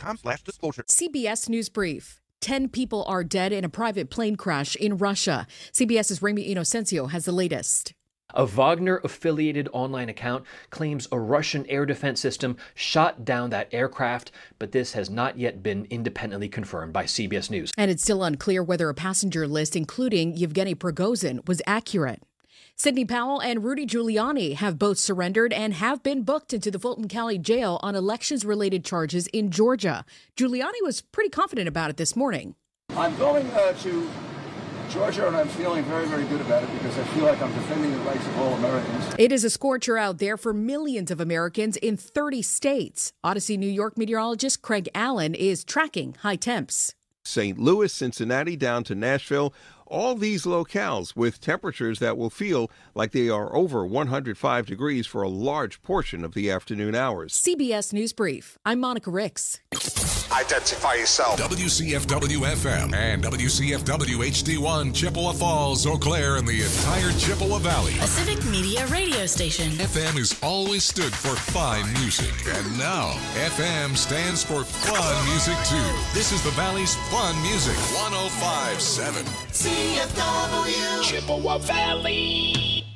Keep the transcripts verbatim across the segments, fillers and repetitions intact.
com slash disclosure. C B S News Brief. Ten people are dead in a private plane crash in Russia. CBS's Remy Inocencio has the latest. A Wagner-affiliated online account claims a Russian air defense system shot down that aircraft, but this has not yet been independently confirmed by C B S News. And it's still unclear whether a passenger list, including Yevgeny Prigozhin, was accurate. Sidney Powell and Rudy Giuliani have both surrendered and have been booked into the Fulton County Jail on elections-related charges in Georgia. Giuliani was pretty confident about it this morning. I'm going uh, to Georgia, and I'm feeling very, very good about it because I feel like I'm defending the rights of all Americans. It is a scorcher out there for millions of Americans in thirty states. Odyssey, New York meteorologist Craig Allen is tracking high temps. Saint Louis, Cincinnati, down to Nashville. All these locales with temperatures that will feel like they are over one hundred five degrees for a large portion of the afternoon hours. C B S News Brief. I'm Monica Ricks. Identify yourself. W C F W F M and W C F W H D one, Chippewa Falls, Eau Claire, and the entire Chippewa Valley. A civic media radio station. F M has always stood for fine music. And now, F M stands for fun music, too. This is the Valley's fun music. one oh five point seven. C F W Chippewa Valley.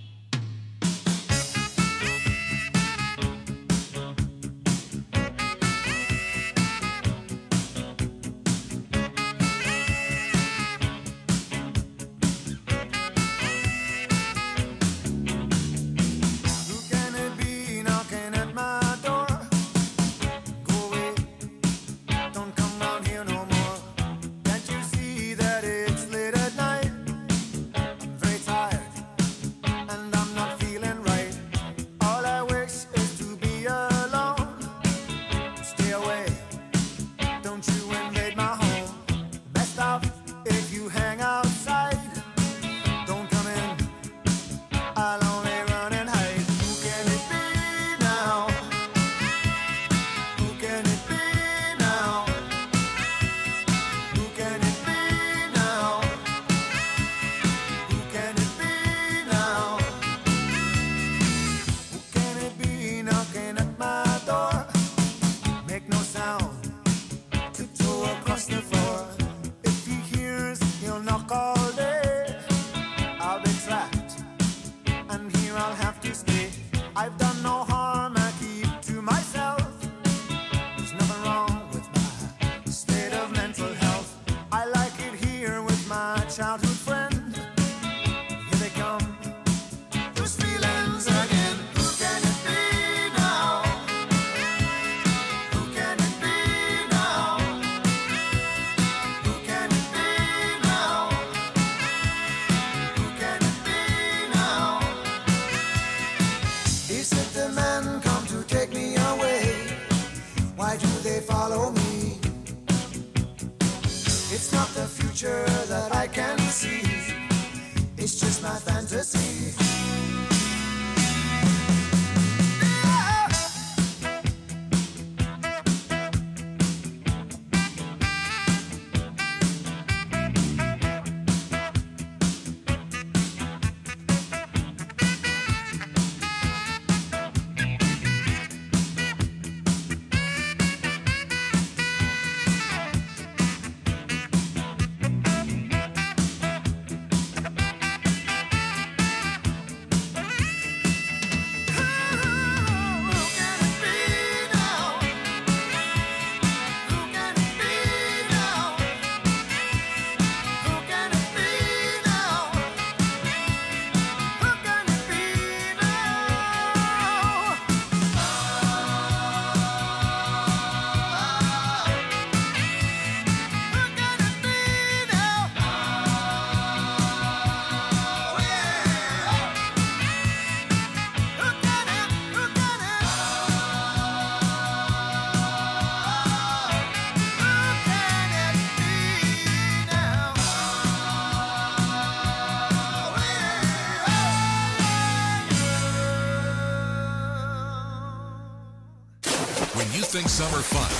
Think summer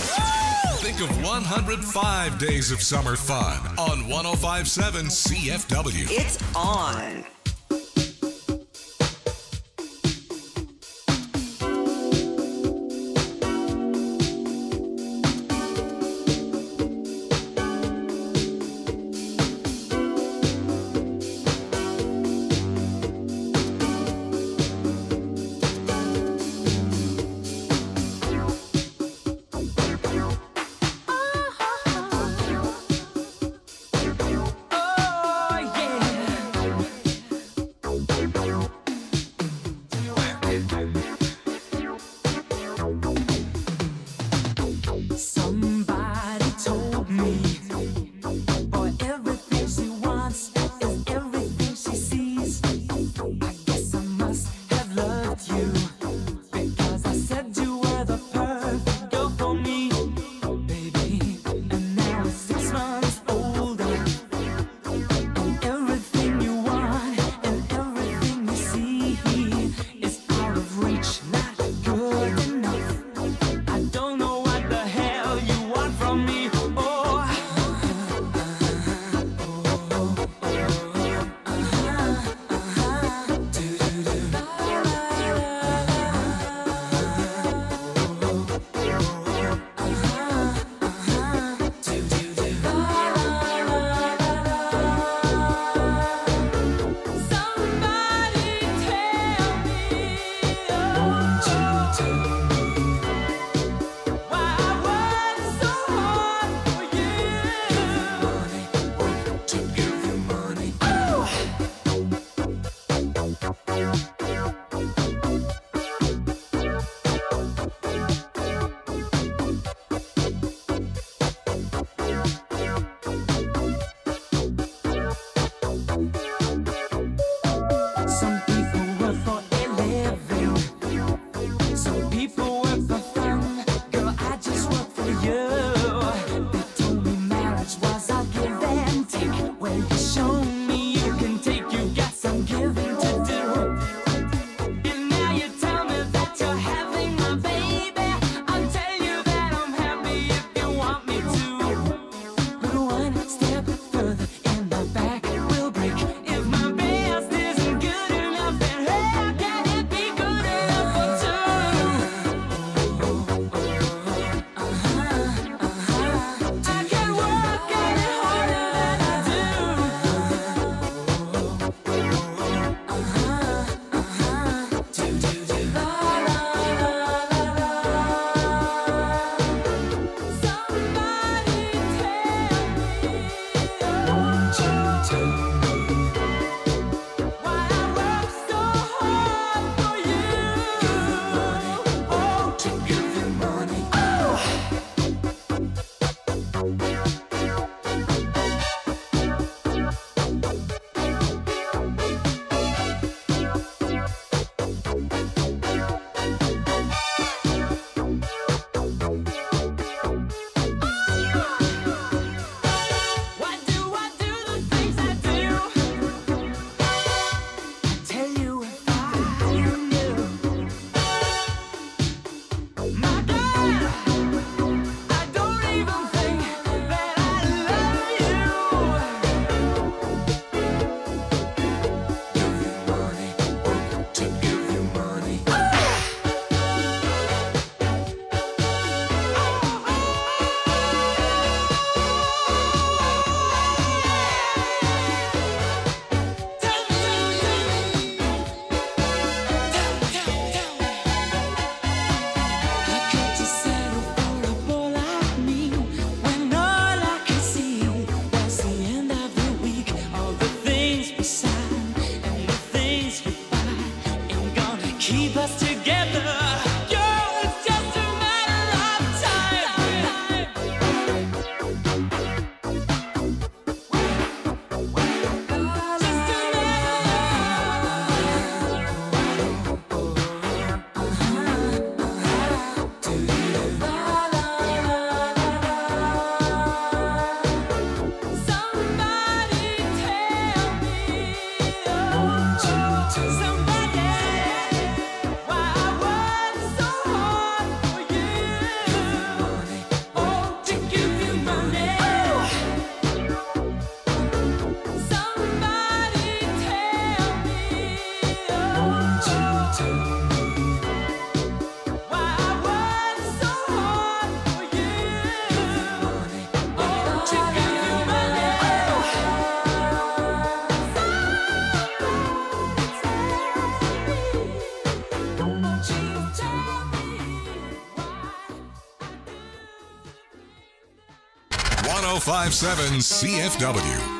fun. Think of one hundred five days of summer fun on one oh five point seven C F W. It's on. one oh five point seven C F W.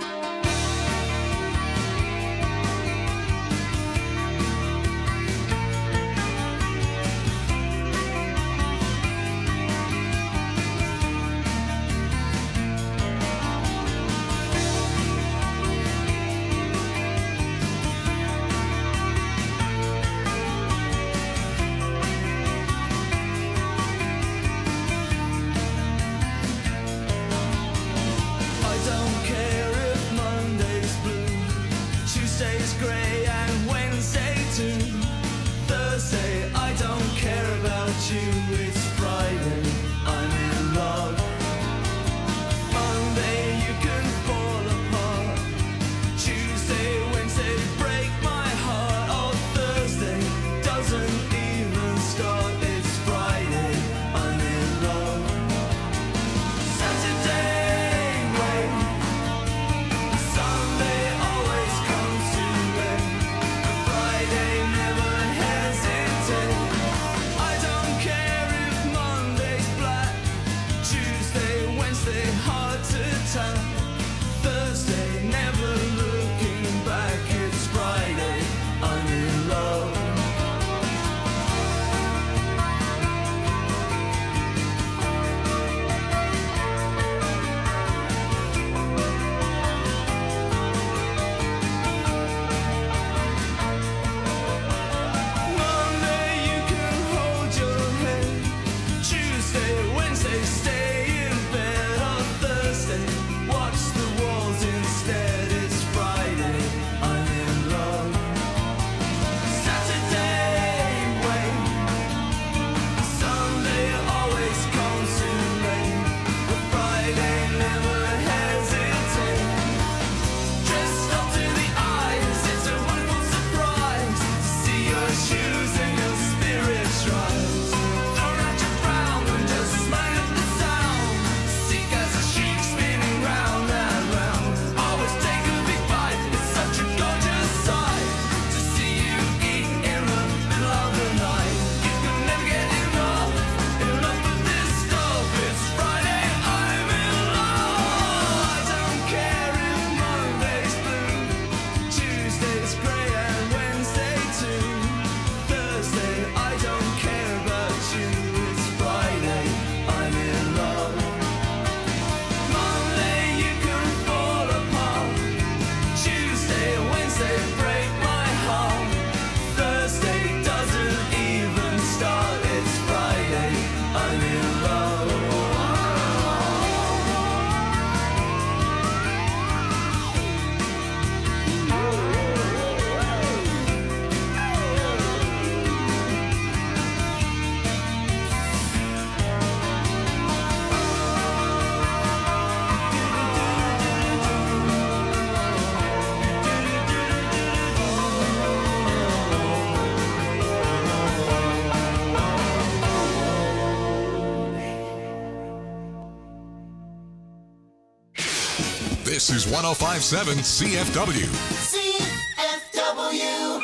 This is one oh five point seven C F W. C F W.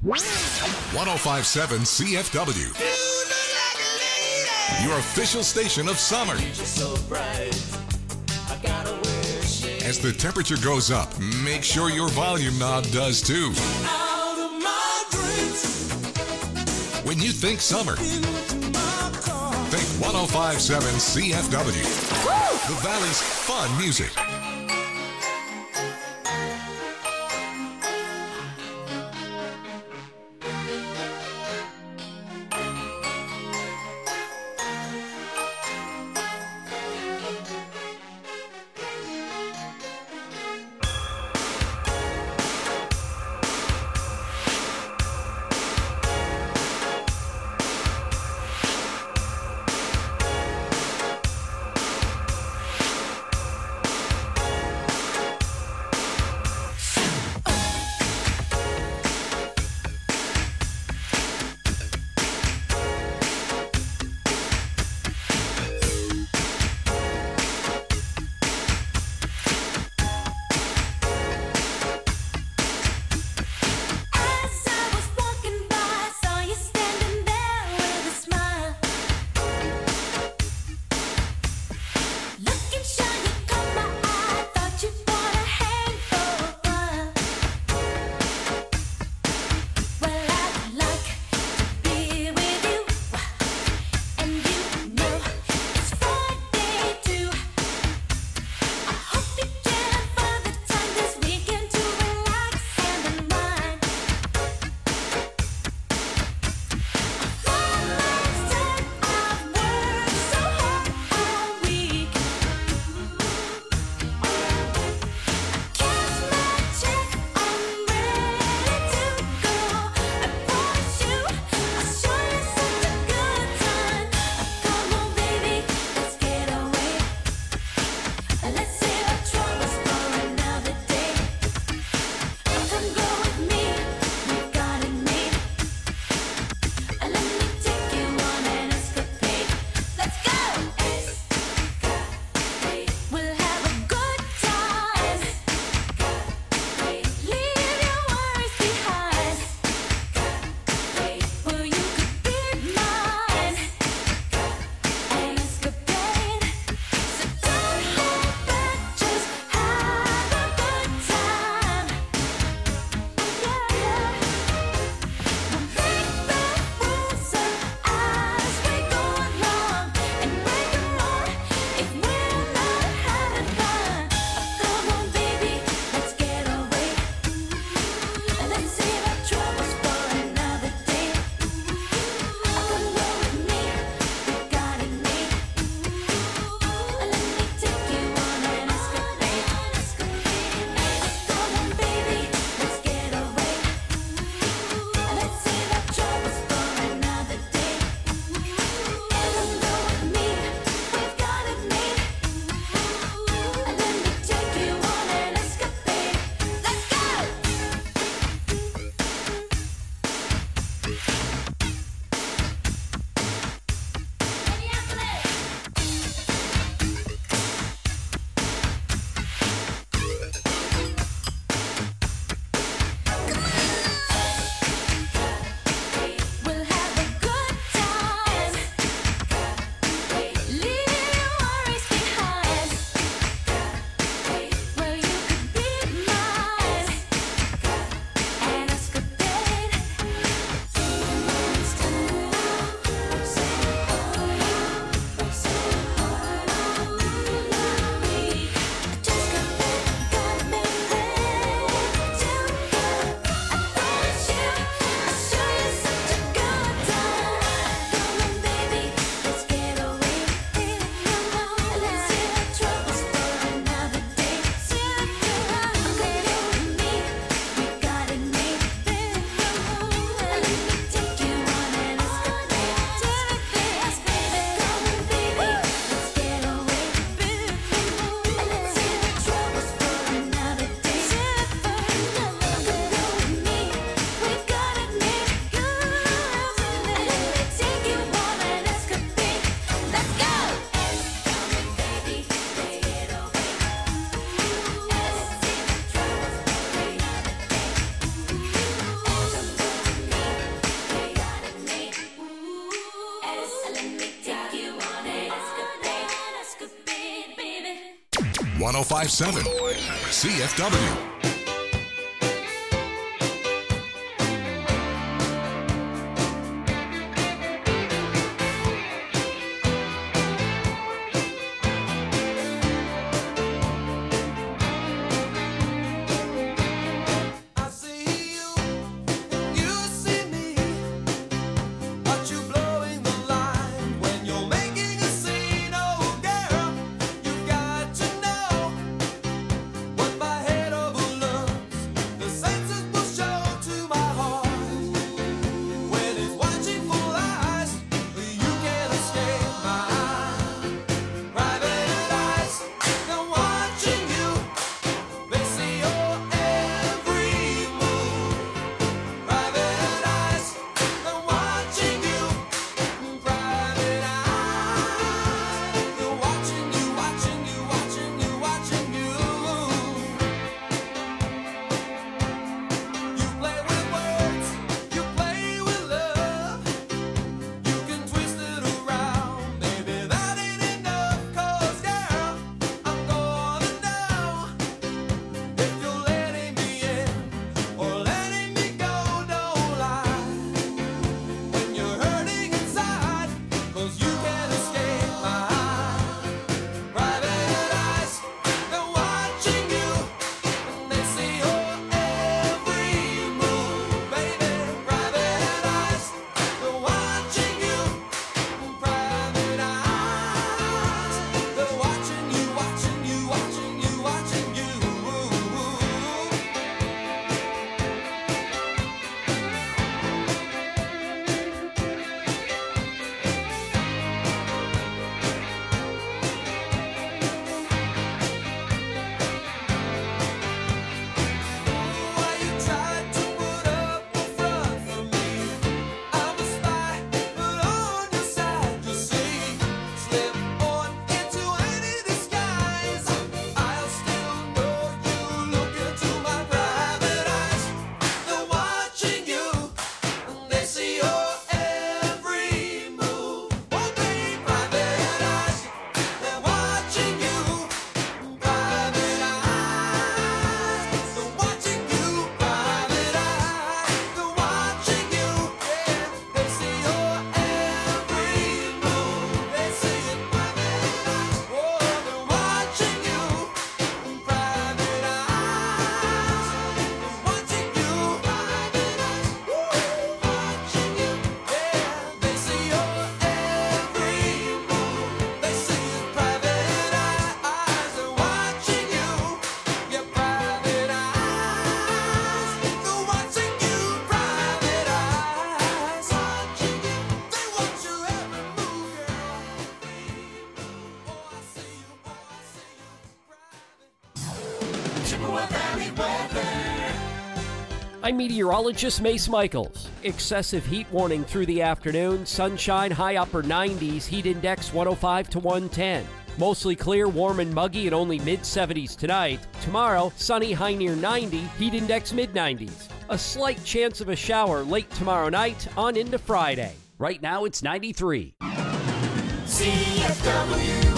one oh five point seven C F W. Your official station of summer. As the temperature goes up, make sure your volume knob does too. When you think summer, think one oh five point seven C F W. The Valley's fun music. one oh five point seven C F W. I'm meteorologist Mace Michaels. Excessive heat warning through the afternoon. Sunshine, high upper nineties. Heat index one oh five to one ten. Mostly clear, warm and muggy, and only mid seventies tonight. Tomorrow, sunny, high near ninety. Heat index mid nineties. A slight chance of a shower late tomorrow night on into Friday. Right now, it's ninety-three. C F W.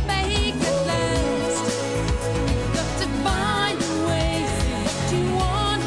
Want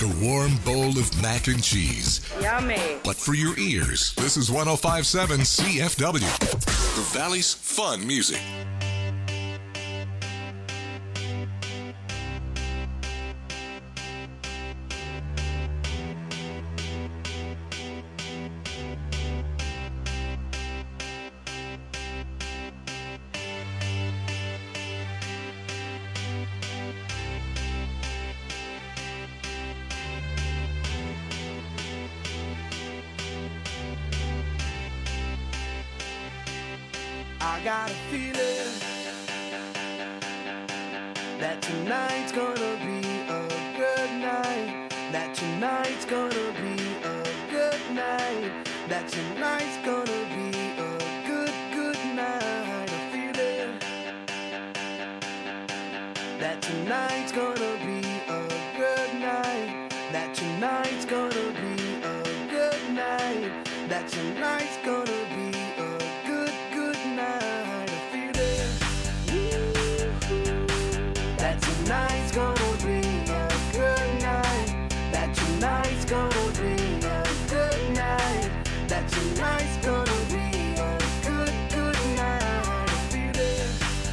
like a warm bowl of mac and cheese. Yummy. But for your ears, this is one oh five point seven C F W, the Valley's fun music. I got a feeling that tonight's gonna be a good night. That tonight's gonna be a good night. That tonight's gonna be a good, good night. A feeling that tonight's gonna be a good night. That tonight's gonna be a good night. That tonight's gonna be tonight's gonna be a good night. That tonight's gonna be a good night. That tonight's gonna be a good, good night. I feel it.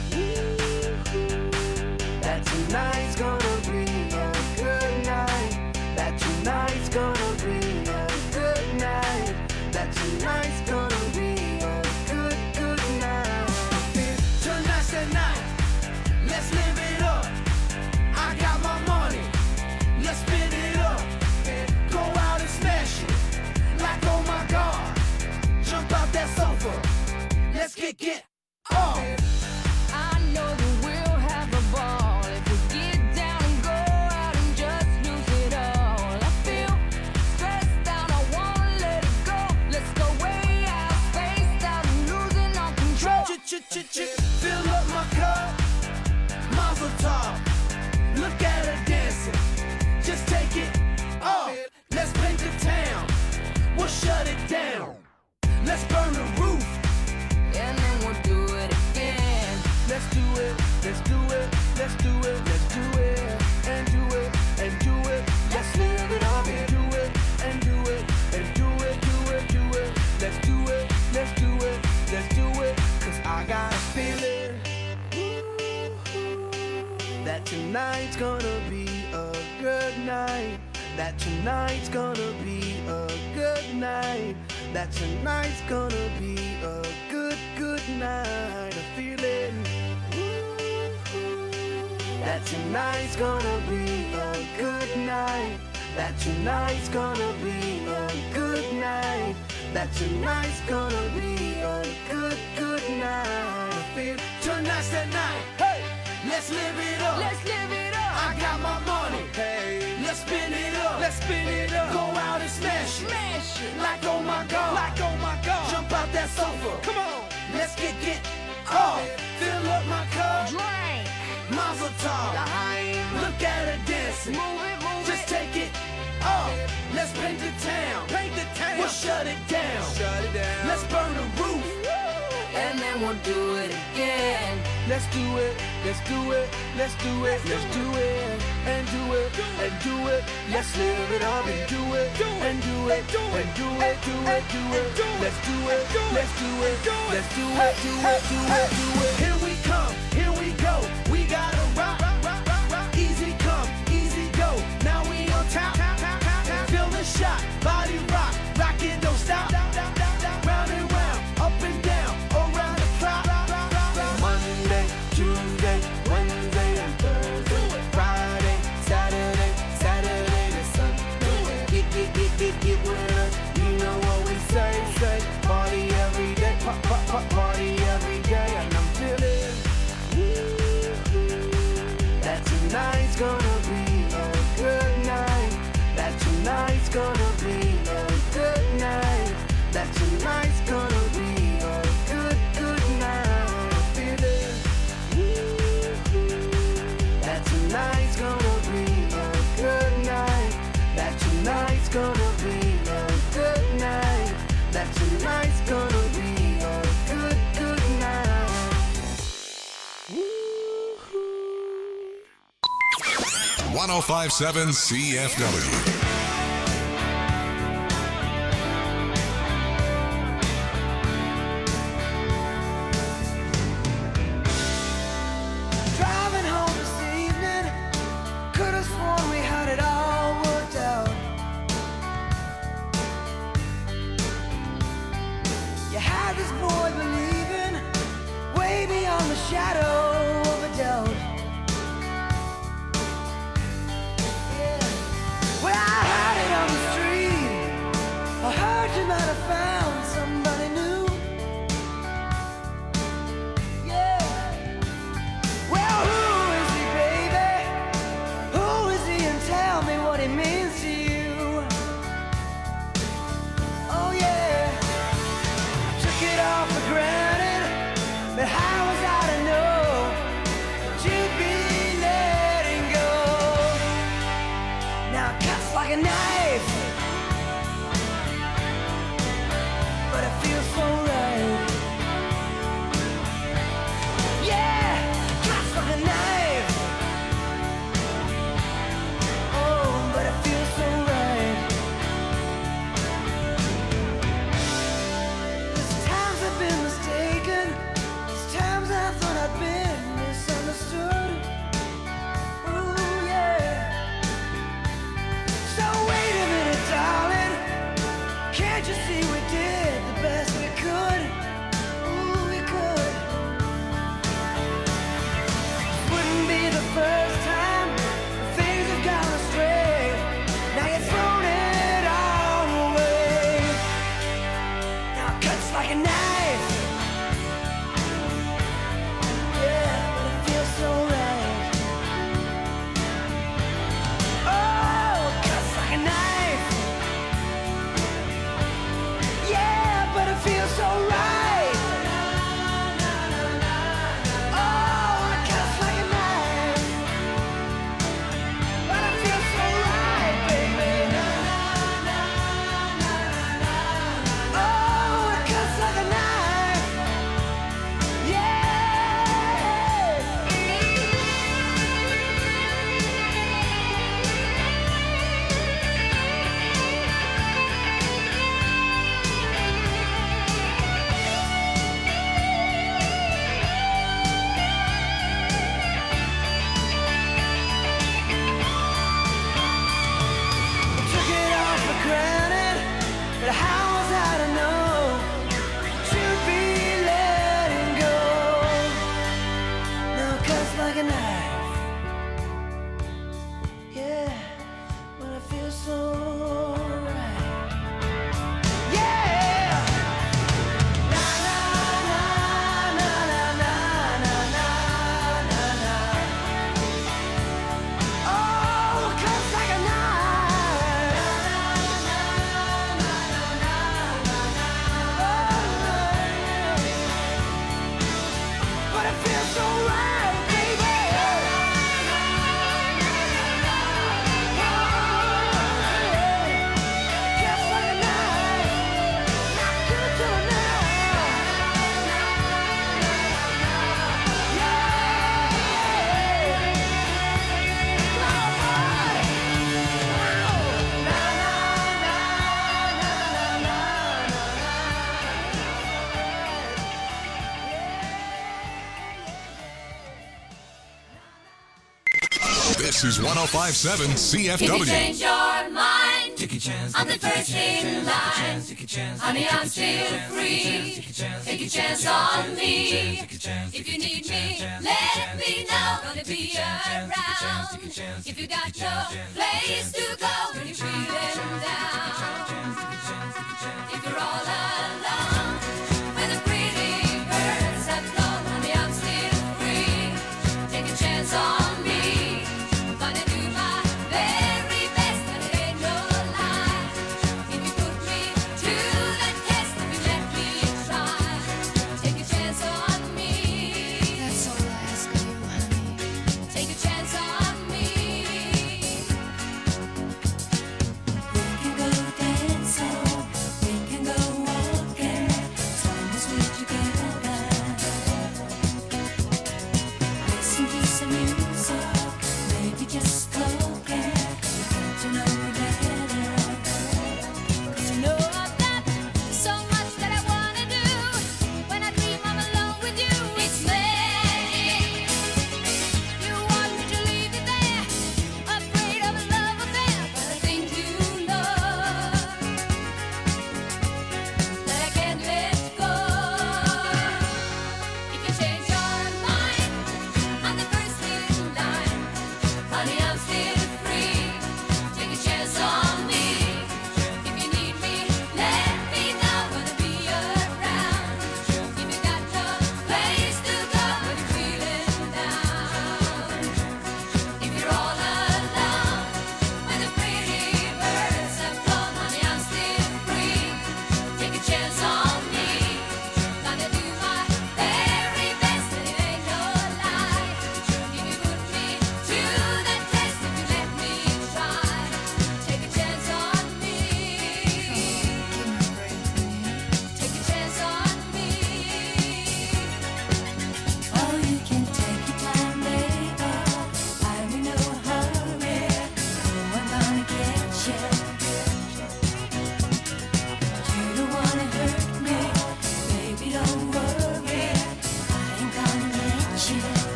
That tonight's gonna be a good night. That tonight's gonna be a good night. That tonight's gonna be a good, good night. I feel tonight's the night. Let's live it up. I got my money, let's spin it up. Go out and smash it, like oh my God. Jump out that sofa, let's get get off. I know that we'll have a ball if we get down and go out and just lose it all. I feel stressed out, I wanna let it go. Let's go way out, spaced out and losing all control. Fill up my cup, Mazel tov. Look at her dancing, just take it off. Let's paint the town, we'll shut it down. Let's burn the roof, and then we'll do it again. Let's do it, let's do it, let's do it, let's do it, and do it, and do it. Let's live it up and do it, and do it, and do it, do it, do it. Let's do it, let's do it, let's do it. Cause I got a feeling that tonight's gonna be a good night. That tonight's gonna be a good night. That tonight's gonna be a good, good night. A feeling that tonight's gonna be a good night. That tonight's gonna be a good night. That tonight's gonna be a good, good night. I feel tonight's the night. Hey, let's live it up. Let's live it up. I got my money. Hey, let's spin it up. Let's spin it up. Go out and smash it. Smash it. Like oh my God. Like oh my God. Jump out that sofa. Come on. Let's get get off. Fill up my cup. Drink. Mazel tov. Look at her dancing. Move it, move Just it. take it off. Let's paint the town. Paint the town. We'll shut it down. Shut it down. Let's burn the roof. And then we'll do it again. Let's do it, let's do it, let's do it, let's do it, and do it, and do it. Let's live it up and do it, and do it, and do it, do it, do it. Let's do it, let's do it, let's do it, do it, do it, do it. Here we come, here we go. We gotta rock, rock, rock, rock. Easy come, easy go. Now we on top, feel the shot, body rock, rock it, don't stop. Round and round, up and down, around the clock. Monday, Tuesday, Wednesday, and Thursday, Friday, Saturday, Saturday to Sunday. Get, get, get, get, get with us. You know what we say, say. Party every day, pop, pop, pop, party every day, and I'm feeling. oh five point seven C F W. This is one oh five point seven C F W. If you change your mind, I'm the first in line. Honey, I'm still free. Take a chance on me. If you need me, let me know. Gonna be around. If you got no place to go when you're feeling down. If you're all alone, when the pretty birds have flown, honey, I'm still free. Take a chance on me. Go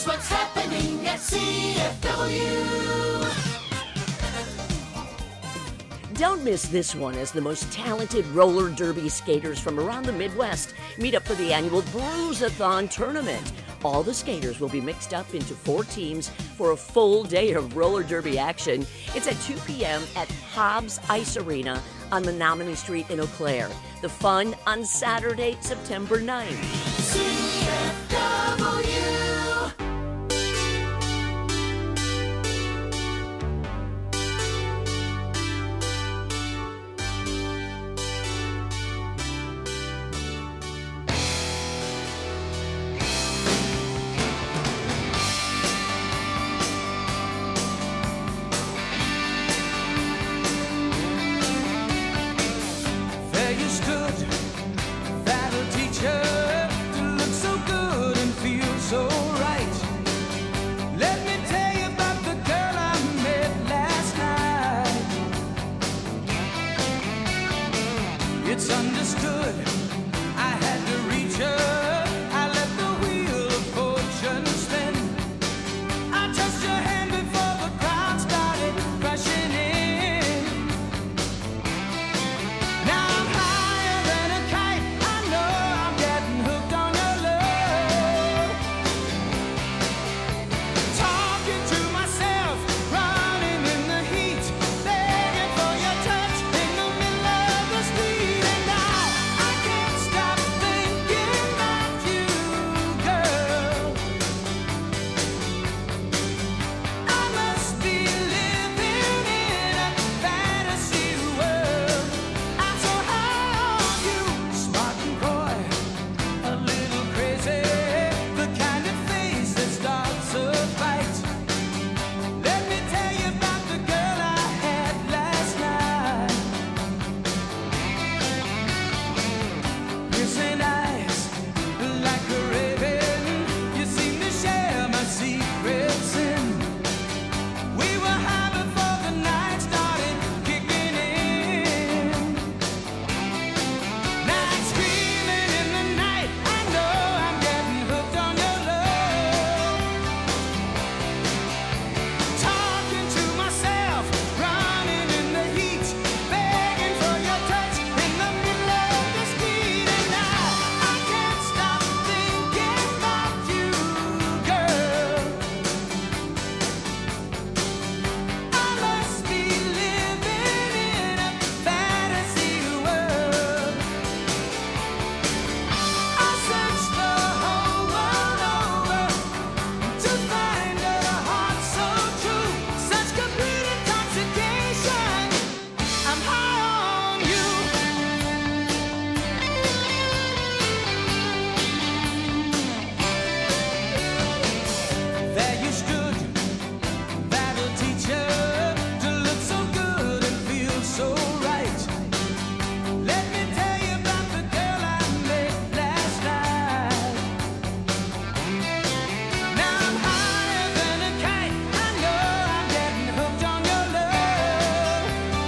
Here's what's happening at C F W. Don't miss this one as the most talented roller derby skaters from around the Midwest meet up for the annual Bruise-a-thon tournament. All the skaters will be mixed up into four teams for a full day of roller derby action. It's at two p.m. at Hobbs Ice Arena on Menominee Street in Eau Claire. The fun on Saturday, September ninth. C F W. There you stood, that'll teach her to look so good and feel so right. Let me tell you about the girl I met last night. It's understood, I had to reach her. I let the wheel of fortune spin. I touched her hand before the crowd started rushing in. Now I'm higher than a kite. I know I'm getting hooked on your love. Talking to myself, running in the heat, begging for your touch in the middle of the street. And now I can't stop thinking about you, girl. I must be living in a fantasy world. I'm so high on you, smart and coy, a little crazy, the kind of face that starts a fight. Let me tell you about the girl I had last night. Piercing eyes like a raven, you seem to share my secrets in. We were high before the night started kicking in. Now I'm screaming in the night. I know I'm getting hooked on your love. Talking to myself, running in the heat, begging for your touch in the middle of the street. And now I can't stop thinking about you, girl. I must be living in a fantasy world. I searched the whole world over to find a heart so true, such complete intoxication. I'm high on you. There you stood, that'll teach her to look so good and feel so right. Let me tell you about the girl I met last night. Now I'm higher than a kite. I know I'm getting hooked on your love.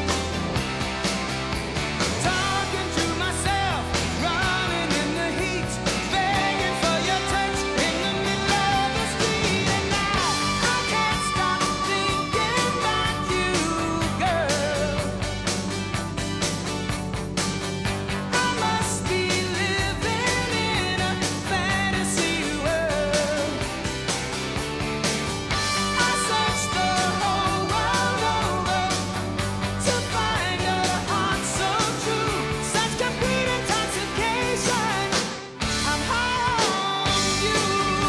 Talking to myself, running in the heat, begging for your touch in the middle of the street. And now I can't stop thinking about you, girl. I must be living in a fantasy world. I searched the whole world over to find a heart so true, such complete intoxication. I'm high on you.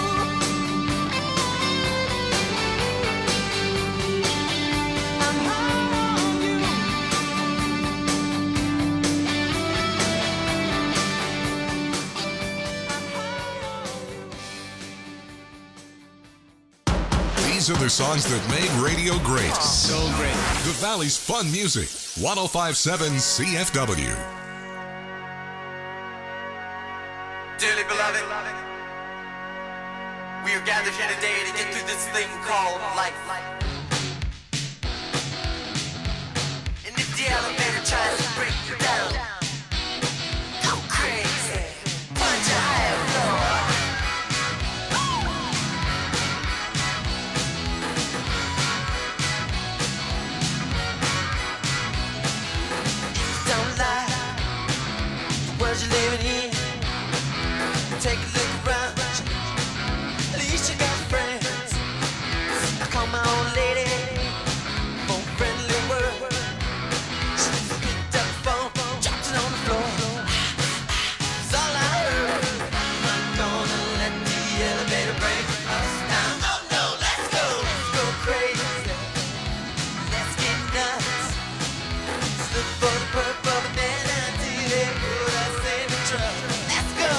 I'm high on you. These are the songs that made radio great. So great. The Valley's fun music. one oh five point seven C F W. Dearly beloved, we are gathered here today to get through this thing called life. And if the elevator tries to break you down, go crazy, punch a higher floor. take a look around. At least you got friends. I call my old lady for a friendly word. She picked up the phone, dropped it on the floor. It's all I heard. I'm not gonna let the elevator break us down. Oh no, let's go, let's go crazy. Let's get nuts. Let's look for the purple banana till they put us in the truck. Let's go.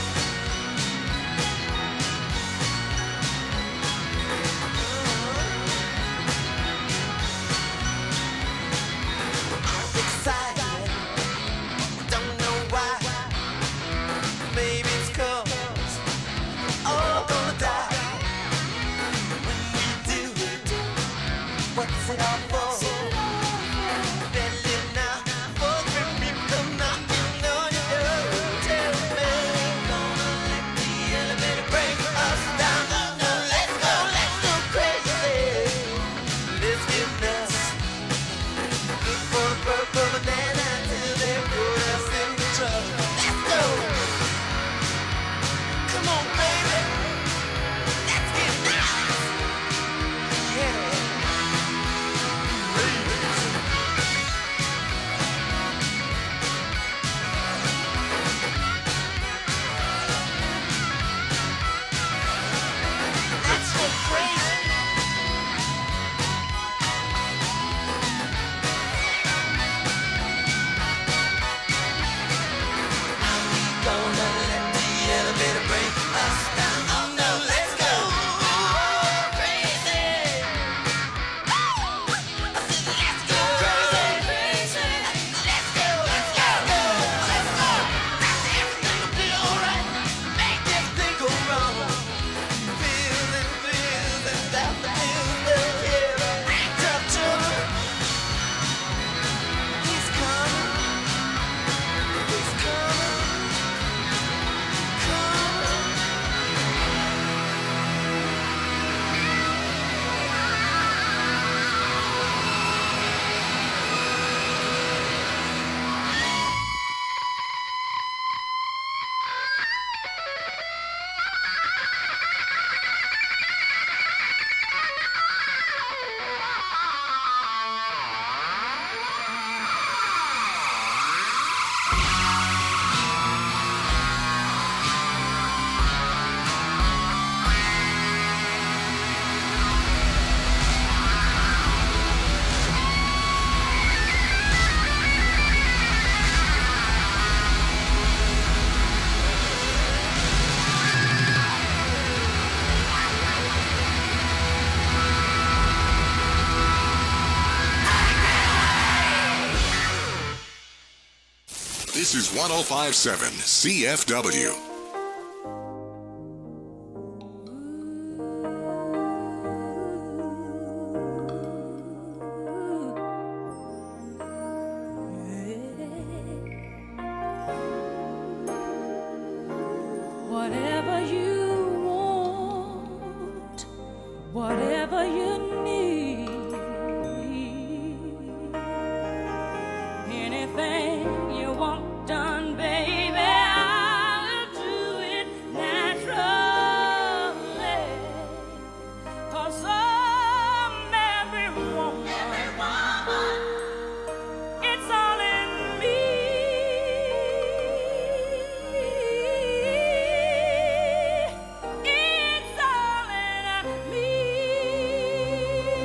I'm excited. Don't know why. Maybe it's 'cause all gonna die. When we do, what's it all for? Belly now, for the people come knocking on your door. Tell me, gonna let the elevator break us down. Oh no, let's go, let's go crazy. Let's get nuts. Look for the purple banana till they put us in the truck. Let's go. Come on, baby. Let's get nuts. Yeah. Let's go crazy. Gonna let the elevator break us down. Oh no, let's go. Crazy. I said let's go. Crazy. Let's go. Let's go. Let's go. Everything will be alright. Make everything go wrong. Feeling, feeling that feeling, yeah. Tough trouble. He's coming. He's coming. This is one oh five point seven C F W. Whatever you want, whatever you need, anything you want done, baby, I will do it naturally. 'Cause I'm every woman, every woman, it's all in me. It's all in me.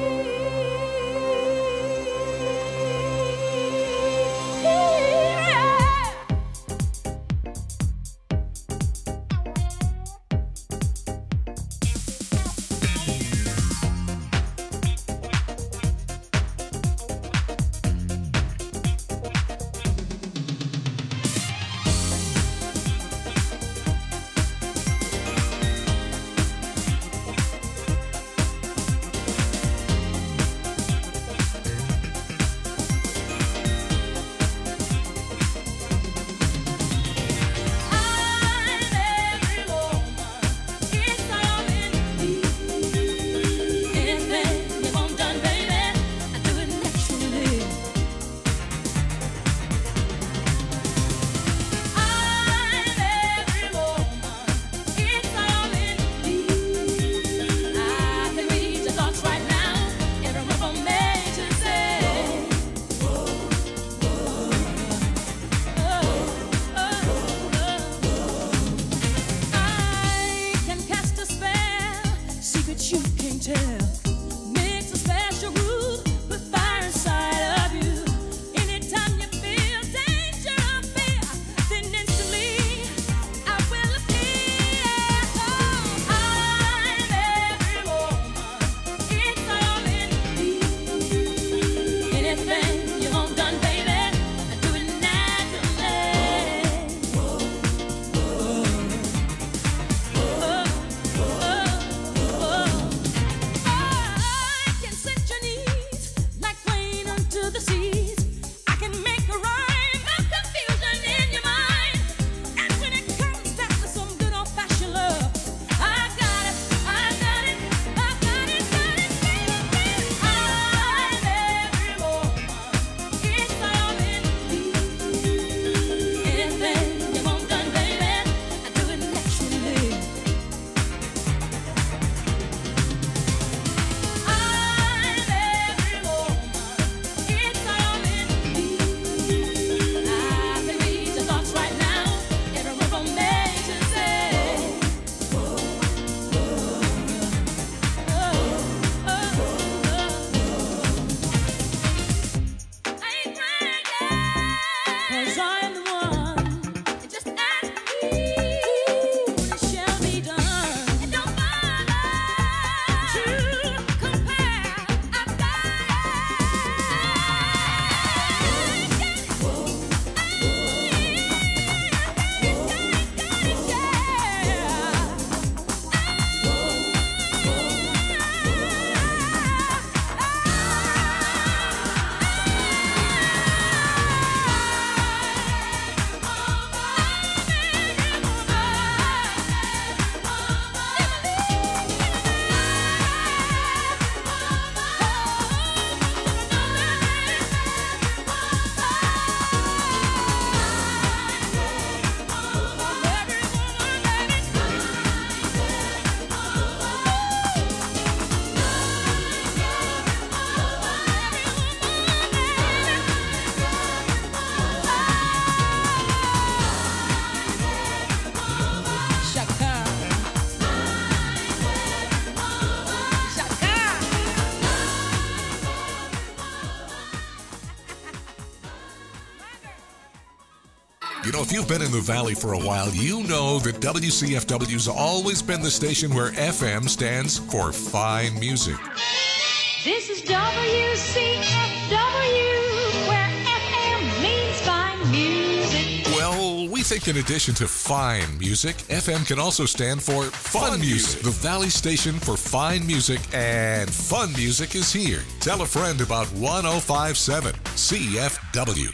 if you've been in the Valley for a while, you know that W C F W's always been the station where F M stands for fine music. This is W C F W, where F M means fine music. Well, we think in addition to fine music, F M can also stand for fun, fun music. music. The Valley station for fine music and fun music is here. Tell a friend about one oh five point seven C F W.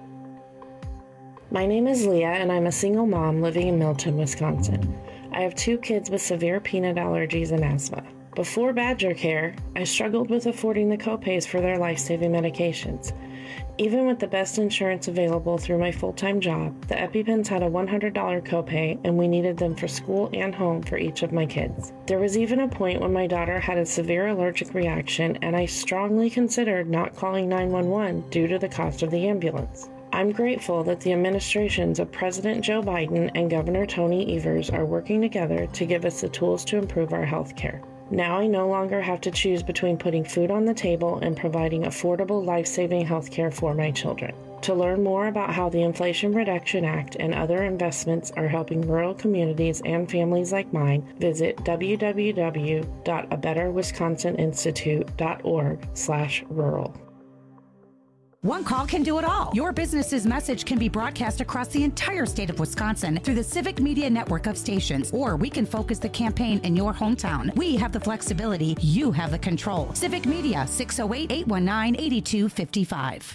My name is Leah, and I'm a single mom living in Milton, Wisconsin. I have two kids with severe peanut allergies and asthma. Before Badger Care, I struggled with affording the copays for their life-saving medications. Even with the best insurance available through my full-time job, the EpiPens had a one hundred dollars copay, and we needed them for school and home for each of my kids. There was even a point when my daughter had a severe allergic reaction, and I strongly considered not calling nine one one due to the cost of the ambulance. I'm grateful that the administrations of President Joe Biden and Governor Tony Evers are working together to give us the tools to improve our health care. Now I no longer have to choose between putting food on the table and providing affordable, life-saving health care for my children. To learn more about how the Inflation Reduction Act and other investments are helping rural communities and families like mine, visit w w w dot a better wisconsin institute dot org slash rural. One call can do it all. Your business's message can be broadcast across the entire state of Wisconsin through the Civic Media network of stations, or we can focus the campaign in your hometown. We have the flexibility. You have the control. Civic Media, six oh eight, eight one nine, eight two five five.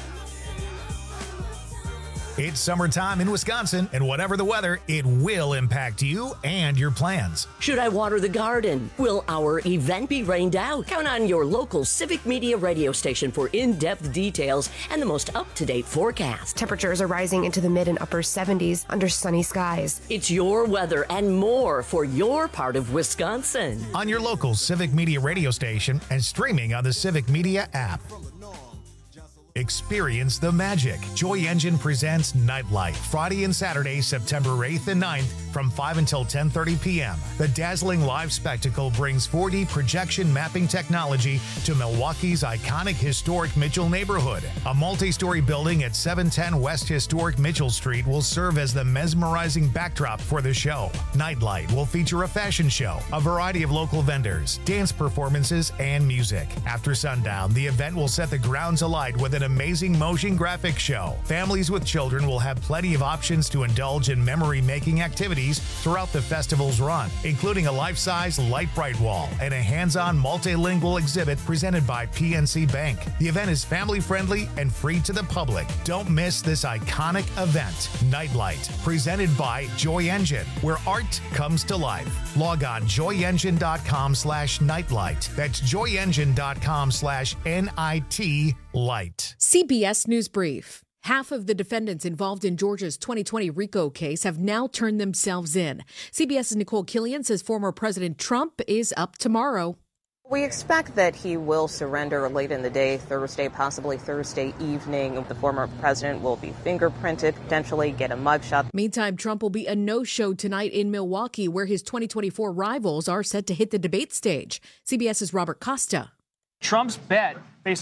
It's summertime in Wisconsin, and whatever the weather, it will impact you and your plans. Should I water the garden? Will our event be rained out? Count on your local Civic Media radio station for in-depth details and the most up-to-date forecast. Temperatures are rising into the mid and upper seventies under sunny skies. It's your weather and more for your part of Wisconsin. On your local Civic Media radio station and streaming on the Civic Media app. Experience the magic. Joy Engine presents Nightlight, Friday and Saturday, September eighth and ninth from five until ten thirty p.m. The dazzling live spectacle brings four D projection mapping technology to Milwaukee's iconic historic Mitchell neighborhood. A multi-story building at seven ten West Historic Mitchell Street will serve as the mesmerizing backdrop for the show. Nightlight will feature a fashion show, a variety of local vendors, dance performances, and music. After sundown, the event will set the grounds alight with an amazing motion graphic show. Families with children will have plenty of options to indulge in memory-making activities throughout the festival's run, including a life-size light bright wall and a hands-on multilingual exhibit presented by P N C Bank. The event is family-friendly and free to the public. Don't miss this iconic event, Nightlight, presented by Joy Engine, where art comes to life. Log on joy engine dot com slash nightlight. That's joy engine dot com slash N I T light. C B S News Brief. Half of the defendants involved in Georgia's twenty twenty RICO case have now turned themselves in. CBS's Nicole Killian says former President Trump is up tomorrow. We expect that he will surrender late in the day, Thursday, possibly Thursday evening. The former president will be fingerprinted, potentially get a mugshot. Meantime, Trump will be a no-show tonight in Milwaukee, where his twenty twenty-four rivals are set to hit the debate stage. CBS's Robert Costa. Trump's bet